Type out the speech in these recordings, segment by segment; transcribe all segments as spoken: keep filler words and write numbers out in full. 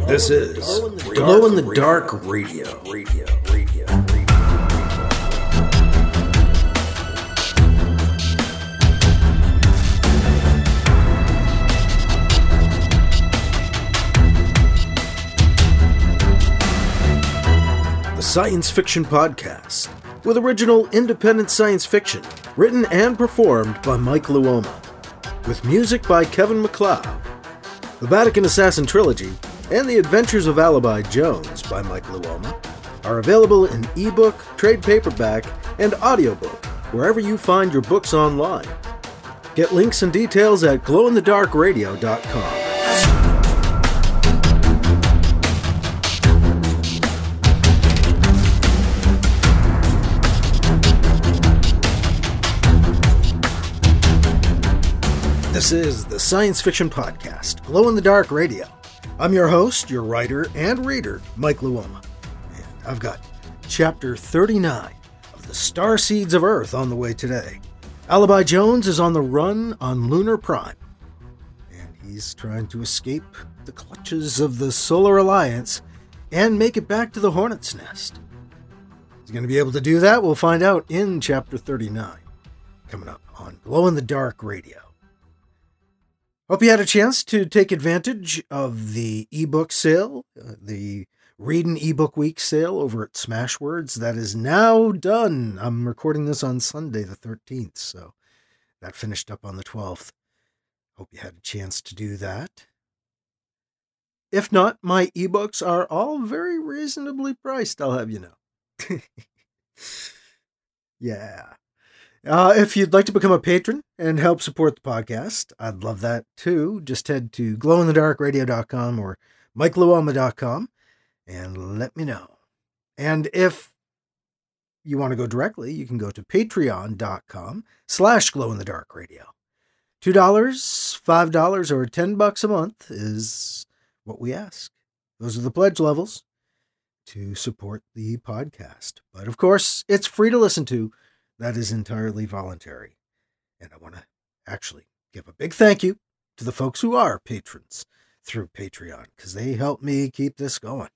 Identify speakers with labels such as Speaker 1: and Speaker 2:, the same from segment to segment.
Speaker 1: This is Glow in the Dark Radio. Radio, radio, radio. The Science Fiction Podcast, with original independent science fiction, written and performed by Mike Luoma, with music by Kevin MacLeod. The Vatican Assassin Trilogy and The Adventures of Alibi Jones by Mike Luoma are available in ebook, trade paperback, and audiobook wherever you find your books online. Get links and details at glow in the dark radio dot com. This is the Science Fiction Podcast, Glow in the Dark Radio. I'm your host, your writer and reader, Mike Luoma. And I've got chapter thirty-nine of The Starseeds of Earth on the way today. Alibi Jones is on the run on Lunar Prime, and he's trying to escape the clutches of the Solar Alliance and make it back to the Hornet's Nest. He's going to be able to do that? We'll find out in chapter thirty-nine, coming up on Glow in the Dark Radio. Hope you had a chance to take advantage of the ebook sale, uh, the Readin' eBook Week sale over at Smashwords. That is now done. I'm recording this on Sunday the thirteenth, so that finished up on the twelfth. Hope you had a chance to do that. If not, my ebooks are all very reasonably priced, I'll have you know. Yeah. Uh, if you'd like to become a patron and help support the podcast, I'd love that too. Just head to glow in the dark radio dot com or mike luoma dot com and let me know. And if you want to go directly, you can go to patreon dot com slash glow in the dark radio. two dollars, five dollars, or ten bucks a month is what we ask. Those are the pledge levels to support the podcast. But of course, it's free to listen to. That is entirely voluntary. And I want to actually give a big thank you to the folks who are patrons through Patreon, because they help me keep this going.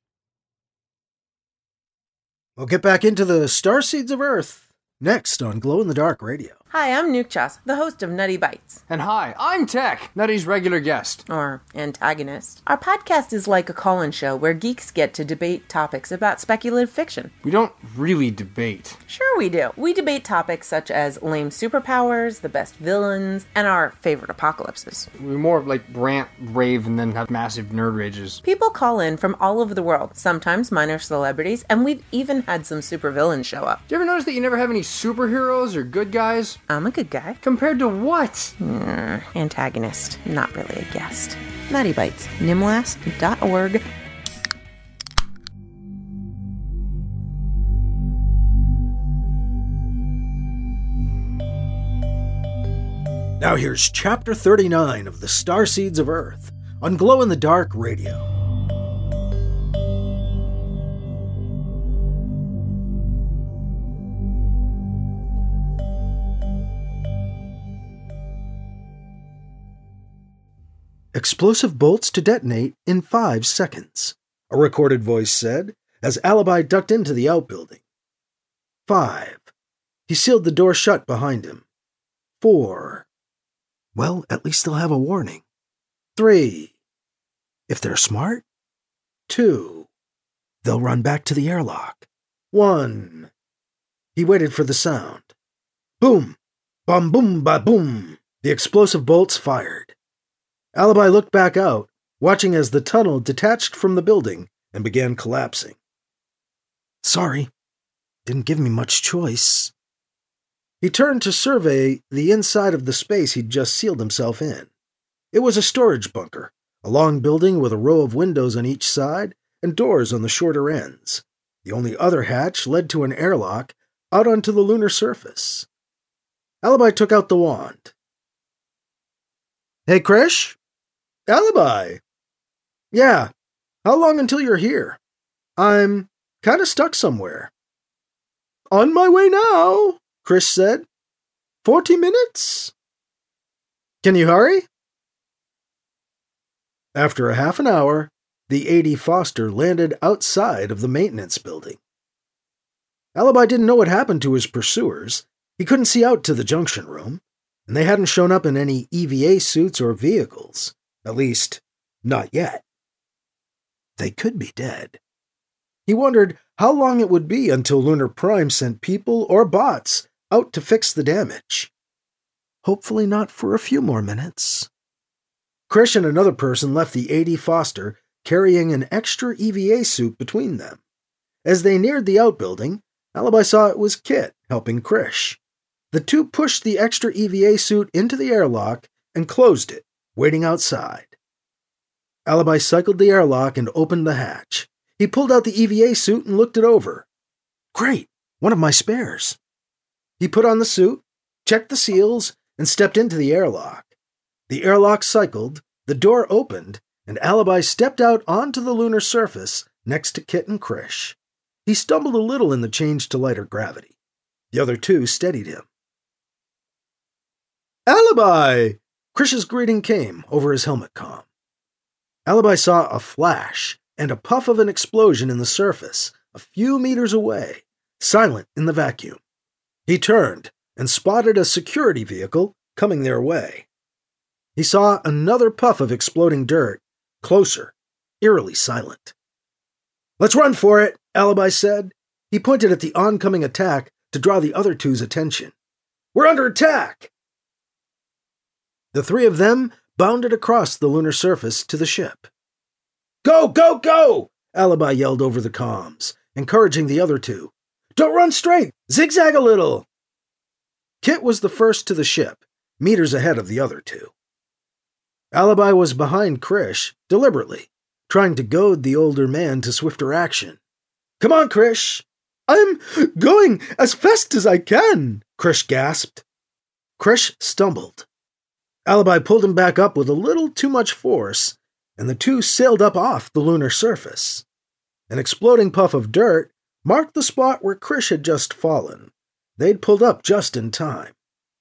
Speaker 1: We'll get back into the Starseeds of Earth next on Glow in the Dark Radio.
Speaker 2: Hi, I'm Nuke Chas, the host of Nutty Bites.
Speaker 3: And hi, I'm Tech, Nutty's regular guest.
Speaker 2: Or antagonist. Our podcast is like a call-in show where geeks get to debate topics about speculative fiction.
Speaker 3: We don't really debate.
Speaker 2: Sure we do. We debate topics such as lame superpowers, the best villains, and our favorite apocalypses.
Speaker 3: We more like rant, rave, and then have massive nerd rages.
Speaker 2: People call in from all over the world, sometimes minor celebrities, and we've even had some supervillains show up.
Speaker 3: Do you ever notice that you never have any superheroes or good guys?
Speaker 2: I'm a good guy.
Speaker 3: Compared to what?
Speaker 2: Mm, antagonist. Not really a guest. Nutty Bites. nimlast dot org.
Speaker 1: Now here's chapter thirty-nine of The Starseeds of Earth on Glow in the Dark Radio. Explosive bolts to detonate in five seconds, a recorded voice said as Alibi ducked into the outbuilding. Five. He sealed the door shut behind him. Four. Well, at least they'll have a warning. Three. If they're smart. Two. They'll run back to the airlock. One. He waited for the sound. Boom! Bum boom ba boom! The explosive bolts fired. Alibi looked back out, watching as the tunnel detached from the building and began collapsing. Sorry, didn't give me much choice. He turned to survey the inside of the space he'd just sealed himself in. It was a storage bunker, a long building with a row of windows on each side and doors on the shorter ends. The only other hatch led to an airlock out onto the lunar surface. Alibi took out the wand. Hey, Krish? Alibi. Yeah, how long until you're here? I'm kind of stuck somewhere. On my way now, Krish said. Forty minutes? Can you hurry? After a half an hour, the A D Foster landed outside of the maintenance building. Alibi didn't know what happened to his pursuers. He couldn't see out to the junction room, and they hadn't shown up in any E V A suits or vehicles. At least, not yet. They could be dead. He wondered how long it would be until Lunar Prime sent people or bots out to fix the damage. Hopefully not for a few more minutes. Krish and another person left the A D Foster carrying an extra E V A suit between them. As they neared the outbuilding, Alibi saw it was Kit helping Krish. The two pushed the extra E V A suit into the airlock and closed it, waiting outside. Alibi cycled the airlock and opened the hatch. He pulled out the E V A suit and looked it over. Great, one of my spares. He put on the suit, checked the seals, and stepped into the airlock. The airlock cycled, the door opened, and Alibi stepped out onto the lunar surface next to Kit and Krish. He stumbled a little in the change to lighter gravity. The other two steadied him. Alibi! Krish's greeting came over his helmet comm. Alibi saw a flash and a puff of an explosion in the surface, a few meters away, silent in the vacuum. He turned and spotted a security vehicle coming their way. He saw another puff of exploding dirt, closer, eerily silent. Let's run for it, Alibi said. He pointed at the oncoming attack to draw the other two's attention. We're under attack! The three of them bounded across the lunar surface to the ship. Go, go, go! Alibi yelled over the comms, encouraging the other two. Don't run straight! Zigzag a little! Kit was the first to the ship, meters ahead of the other two. Alibi was behind Krish, deliberately, trying to goad the older man to swifter action. Come on, Krish! I'm going as fast as I can, Krish gasped. Krish stumbled. Alibi pulled him back up with a little too much force, and the two sailed up off the lunar surface. An exploding puff of dirt marked the spot where Krish had just fallen. They'd pulled up just in time.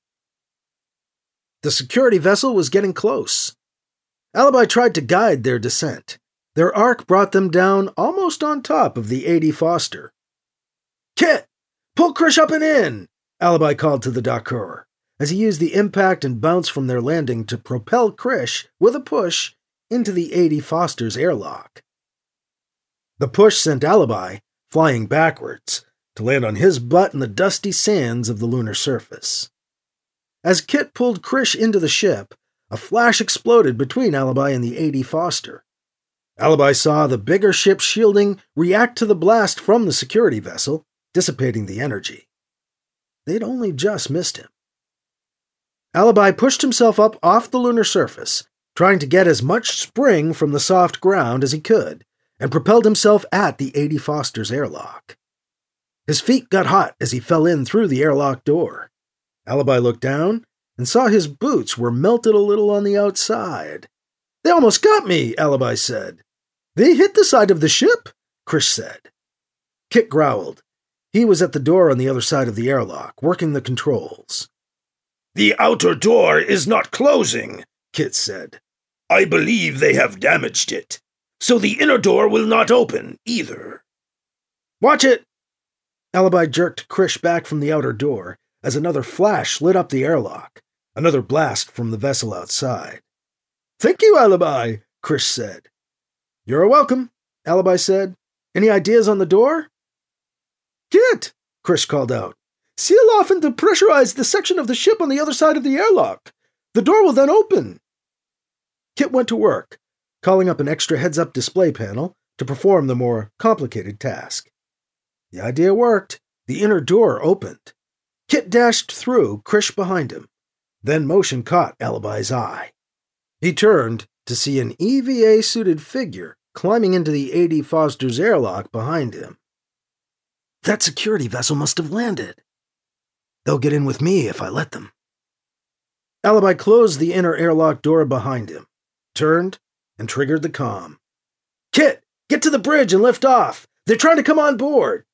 Speaker 1: The security vessel was getting close. Alibi tried to guide their descent. Their arc brought them down almost on top of the A D Foster. Kit! Pull Krish up and in! Alibi called to the docker, as he used the impact and bounce from their landing to propel Krish, with a push, into the A D Foster's airlock. The push sent Alibi flying backwards, to land on his butt in the dusty sands of the lunar surface. As Kit pulled Krish into the ship, a flash exploded between Alibi and the A D Foster. Alibi saw the bigger ship's shielding react to the blast from the security vessel, dissipating the energy. They'd only just missed him. Alibi pushed himself up off the lunar surface, trying to get as much spring from the soft ground as he could, and propelled himself at the A D Foster's airlock. His feet got hot as he fell in through the airlock door. Alibi looked down and saw his boots were melted a little on the outside. They almost got me, Alibi said. They hit the side of the ship, Krish said. Kit growled. He was at the door on the other side of the airlock, working the controls. The outer door is not closing, Kit said. I believe they have damaged it, so the inner door will not open either. Watch it! Alibi jerked Krish back from the outer door as another flash lit up the airlock, another blast from the vessel outside. Thank you, Alibi, Krish said. You're welcome, Alibi said. Any ideas on the door? Kit, Krish called out. Seal off and depressurize the section of the ship on the other side of the airlock. The door will then open. Kit went to work, calling up an extra heads-up display panel to perform the more complicated task. The idea worked. The inner door opened. Kit dashed through, Krish behind him. Then motion caught Alibi's eye. He turned to see an E V A-suited figure climbing into the A D Foster's airlock behind him. That security vessel must have landed. They'll get in with me if I let them. Alibi closed the inner airlock door behind him, turned, and triggered the comm. Kit, get to the bridge and lift off! They're trying to come on board!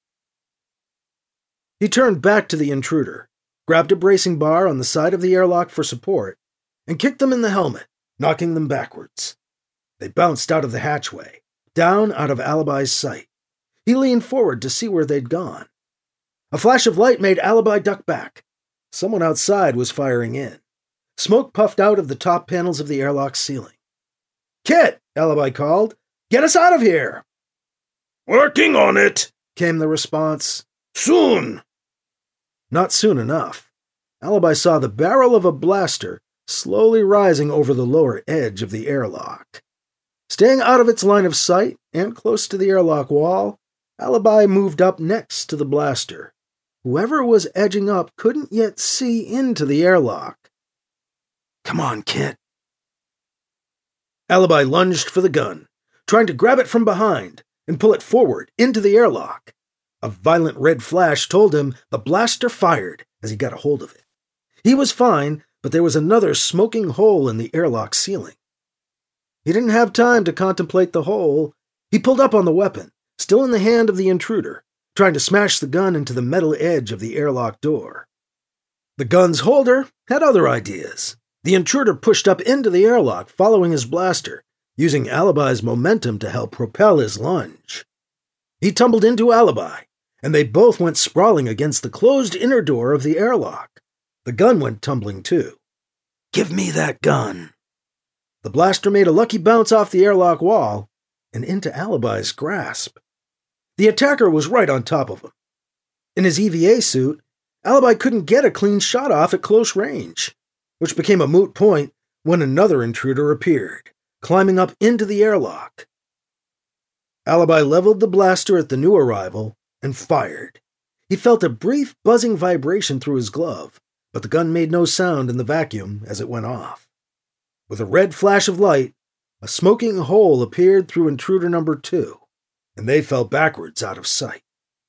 Speaker 1: He turned back to the intruder, grabbed a bracing bar on the side of the airlock for support, and kicked them in the helmet, knocking them backwards. They bounced out of the hatchway, down out of Alibi's sight. He leaned forward to see where they'd gone. A flash of light made Alibi duck back. Someone outside was firing in. Smoke puffed out of the top panels of the airlock ceiling. "Kit!" Alibi called. "Get us out of here!"
Speaker 4: "Working on it,"
Speaker 1: came the response.
Speaker 4: "Soon."
Speaker 1: Not soon enough. Alibi saw the barrel of a blaster slowly rising over the lower edge of the airlock. Staying out of its line of sight and close to the airlock wall, Alibi moved up next to the blaster. Whoever was edging up couldn't yet see into the airlock. "Come on, Kit." Alibi lunged for the gun, trying to grab it from behind and pull it forward into the airlock. A violent red flash told him the blaster fired as he got a hold of it. He was fine, but there was another smoking hole in the airlock ceiling. He didn't have time to contemplate the hole. He pulled up on the weapon, still in the hand of the intruder, trying to smash the gun into the metal edge of the airlock door. The gun's holder had other ideas. The intruder pushed up into the airlock, following his blaster, using Alibi's momentum to help propel his lunge. He tumbled into Alibi, and they both went sprawling against the closed inner door of the airlock. The gun went tumbling too. "Give me that gun." The blaster made a lucky bounce off the airlock wall and into Alibi's grasp. The attacker was right on top of him. In his E V A suit, Alibi couldn't get a clean shot off at close range, which became a moot point when another intruder appeared, climbing up into the airlock. Alibi leveled the blaster at the new arrival and fired. He felt a brief buzzing vibration through his glove, but the gun made no sound in the vacuum as it went off. With a red flash of light, a smoking hole appeared through intruder number two, and they fell backwards out of sight.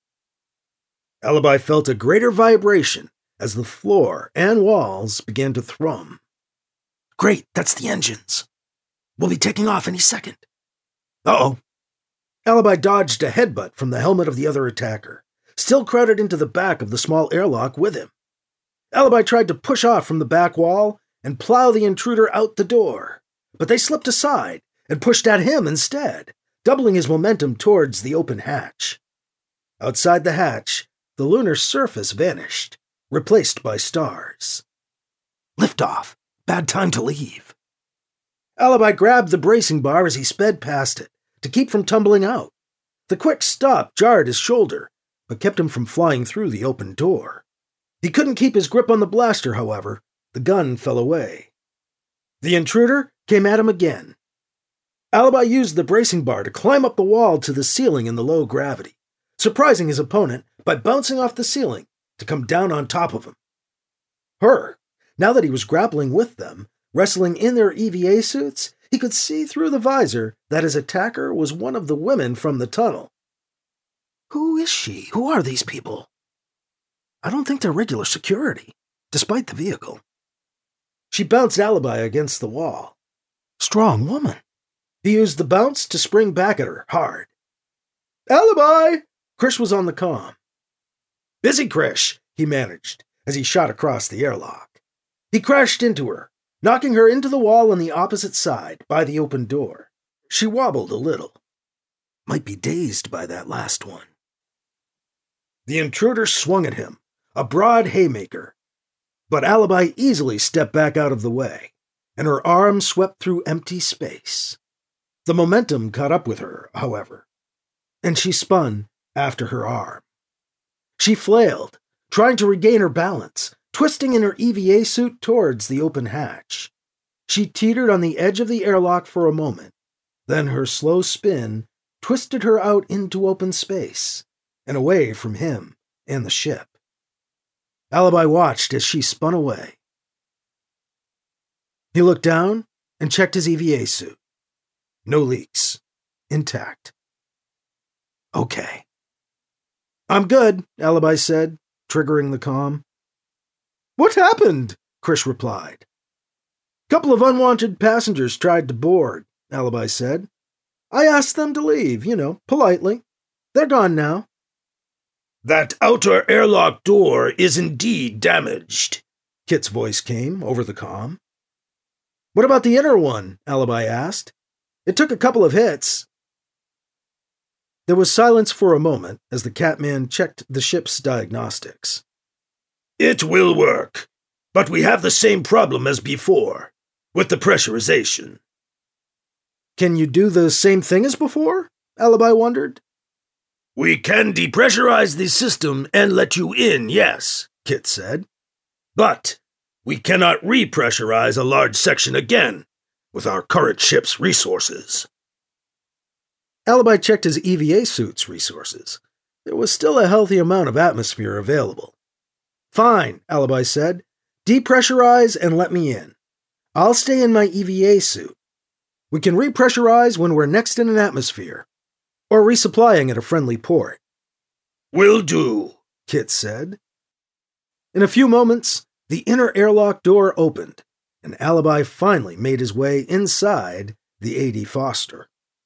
Speaker 1: Alibi felt a greater vibration as the floor and walls began to thrum. "Great, that's the engines. We'll be taking off any second." Uh-oh. Alibi dodged a headbutt from the helmet of the other attacker, still crowded into the back of the small airlock with him. Alibi tried to push off from the back wall and plow the intruder out the door, but they slipped aside and pushed at him instead, doubling his momentum towards the open hatch. Outside the hatch, the lunar surface vanished, replaced by stars. Liftoff. Bad time to leave. Alibi grabbed the bracing bar as he sped past it, to keep from tumbling out. The quick stop jarred his shoulder, but kept him from flying through the open door. He couldn't keep his grip on the blaster, however. The gun fell away. The intruder came at him again. Alibi used the bracing bar to climb up the wall to the ceiling in the low gravity, surprising his opponent by bouncing off the ceiling to come down on top of him. Her, now that he was grappling with them, wrestling in their E V A suits, he could see through the visor that his attacker was one of the women from the tunnel. Who is she? Who are these people? I don't think they're regular security, despite the vehicle. She bounced Alibi against the wall. Strong woman. He used the bounce to spring back at her hard. "Alibi!" Krish was on the comm. "Busy, Krish," he managed as he shot across the airlock. He crashed into her, knocking her into the wall on the opposite side by the open door. She wobbled a little. Might be dazed by that last one. The intruder swung at him, a broad haymaker, but Alibi easily stepped back out of the way, and her arm swept through empty space. The momentum caught up with her, however, and she spun after her arm. She flailed, trying to regain her balance, twisting in her E V A suit towards the open hatch. She teetered on the edge of the airlock for a moment, then her slow spin twisted her out into open space and away from him and the ship. Alibi watched as she spun away. He looked down and checked his E V A suit. No leaks. Intact. Okay. "I'm good," Alibi said, triggering the comm. "What happened?" Krish replied. "Couple of unwanted passengers tried to board," Alibi said. "I asked them to leave, you know, politely. They're gone now."
Speaker 4: "That outer airlock door is indeed damaged," Kit's voice came over the comm.
Speaker 1: "What about the inner one?" Alibi asked. "It took a couple of hits." There was silence for a moment as the Catman checked the ship's diagnostics.
Speaker 4: It will work, but we have the same problem as before, with the pressurization.
Speaker 1: Can you do the same thing as before? Alibi wondered.
Speaker 4: We can depressurize the system and let you in, yes, Kit said. But we cannot repressurize a large section again with our current ship's resources.
Speaker 1: Alibi checked his E V A suit's resources. There was still a healthy amount of atmosphere available. Fine, Alibi said. Depressurize and let me in. I'll stay in my E V A suit. We can repressurize when we're next in an atmosphere, or resupplying at a friendly port.
Speaker 4: Will do,
Speaker 1: Kit said. In a few moments, the inner airlock door opened, and Alibi finally made his way inside the A D Foster.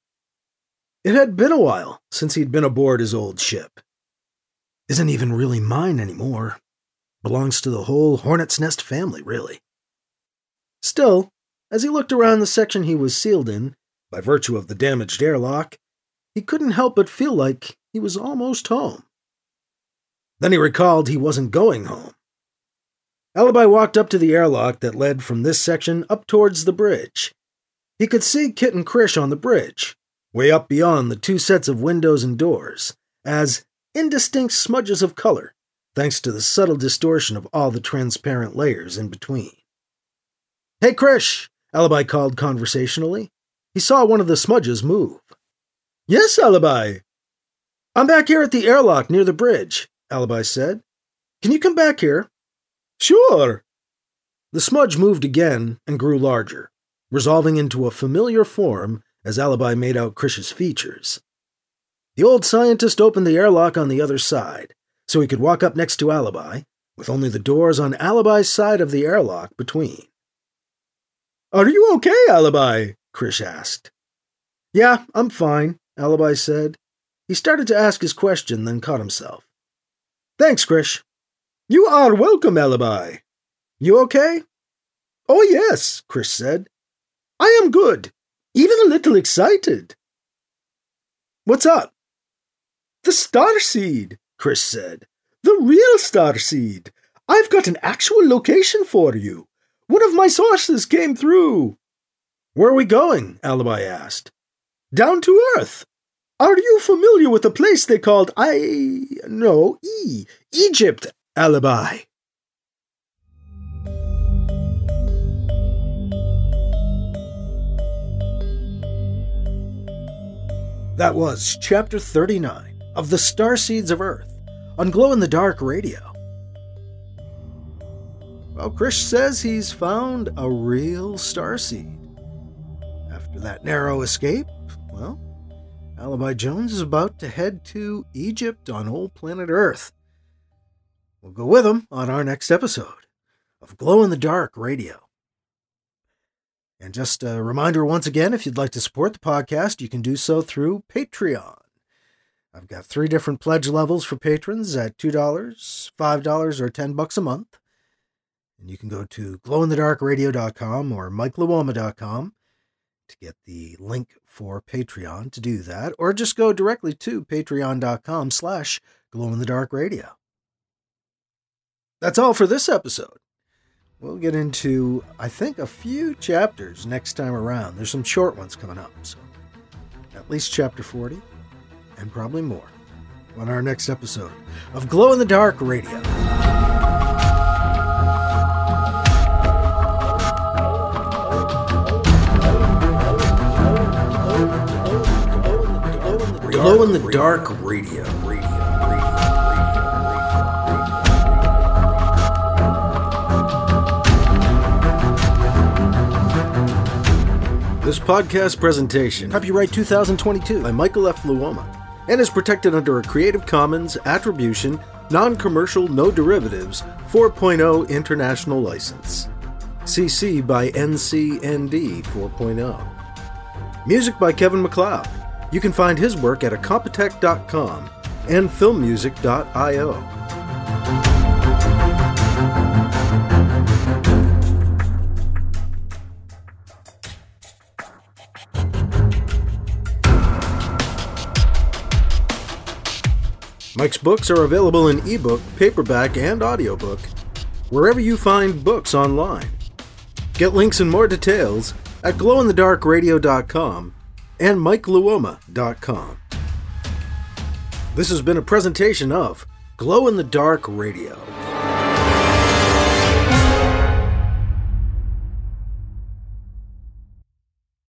Speaker 1: It had been a while since he'd been aboard his old ship. Isn't even really mine anymore. Belongs to the whole Hornet's Nest family, really. Still, as he looked around the section he was sealed in, by virtue of the damaged airlock, he couldn't help but feel like he was almost home. Then he recalled he wasn't going home. Alibi walked up to the airlock that led from this section up towards the bridge. He could see Kit and Krish on the bridge, way up beyond the two sets of windows and doors, as indistinct smudges of color, thanks to the subtle distortion of all the transparent layers in between. "Hey, Krish," Alibi called conversationally. He saw one of the smudges move. "Yes, Alibi." "I'm back here at the airlock near the bridge," Alibi said. "Can you come back here?" "Sure." The smudge moved again and grew larger, resolving into a familiar form as Alibi made out Krish's features. The old scientist opened the airlock on the other side, so he could walk up next to Alibi, with only the doors on Alibi's side of the airlock between. "Are you okay, Alibi?" Krish asked. "Yeah, I'm fine," Alibi said. He started to ask his question, then caught himself. "Thanks, Krish." "You are welcome, Alibi." "You okay?" "Oh, yes," Krish said. "I am good. Even a little excited." "What's up?" "The Starseed," Krish said. "The real Starseed. I've got an actual location for you. One of my sources came through." "Where are we going?" Alibi asked. "Down to Earth. Are you familiar with a place they called I... no, E... Egypt, Alibi?" That was Chapter thirty-nine of The Starseeds of Earth on Glow-in-the-Dark Radio. Well, Krish says he's found a real starseed. After that narrow escape, well, Alibi Jones is about to head to Egypt on old planet Earth. We'll go with him on our next episode of Glow-in-the-Dark Radio. And just a reminder once again, if you'd like to support the podcast, you can do so through Patreon. I've got three different pledge levels for patrons at two dollars, five dollars, or ten bucks a month. And you can go to glow in the dark radio dot com or mike luoma dot com to get the link for Patreon to do that, or just go directly to patreon dot com slash glow in the dark radio. That's all for this episode. We'll get into, I think, a few chapters next time around. There's some short ones coming up, so at least chapter forty, and probably more, on our next episode of Glow in the Dark Radio. Glow in the Dark Radio. Radio. This podcast presentation, copyright two thousand twenty-two by Michael F. Luoma, and is protected under a Creative Commons Attribution, Non-Commercial, No Derivatives four point oh International License. C C by N C N D four point oh. Music by Kevin MacLeod. You can find his work at incompetech dot com and film music dot io. Mike's books are available in ebook, paperback, and audiobook, wherever you find books online. Get links and more details at glow in the dark radio dot com and mike luoma dot com. This has been a presentation of Glow in the Dark Radio.